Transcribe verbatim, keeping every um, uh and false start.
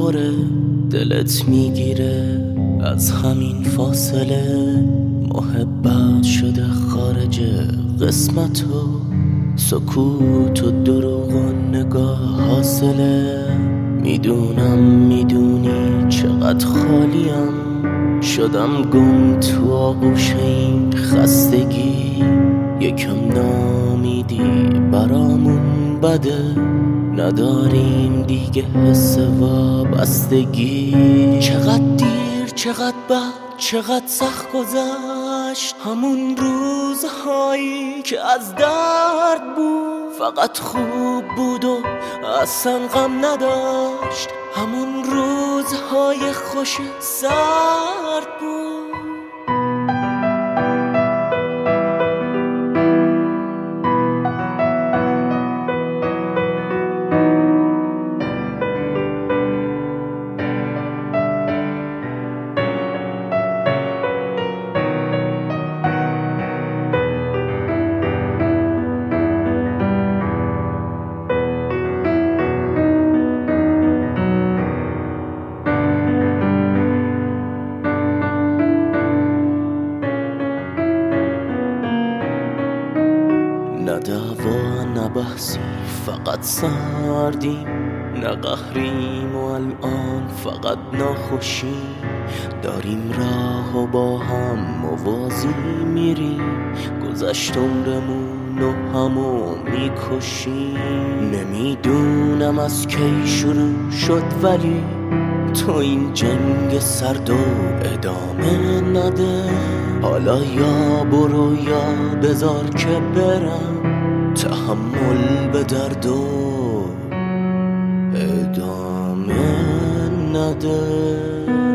میخوره، دلت میگیره از همین فاصله. محبت شده خارج قسمتو، سکوت و دروغ و نگاه حاصله. میدونم میدونی چقدر خالیم، شدم گم تو آغوش این خستگی. یکم نامیدی برامون بده، نداریم دیگه حس وابستگی. چقدر دیر چقدر بد چقدر سخت گذشت، همون روزهایی که از درد بود فقط خوب بود و اصلا غم نداشت. همون روزهای خوش سرد بود. نه دعوا نه بحثی فقط سردیم، نه قهریم و الان فقط ناخوشی. داریم راه و با هم موازی میریم، گذشت عمرمون و همو میکشیم. نمیدونم از کی شروع شد ولی تو این جنگ سرد و ادامه نده. حالا یا برو یا بذار که برم، تحمل به درد و ادامه نده.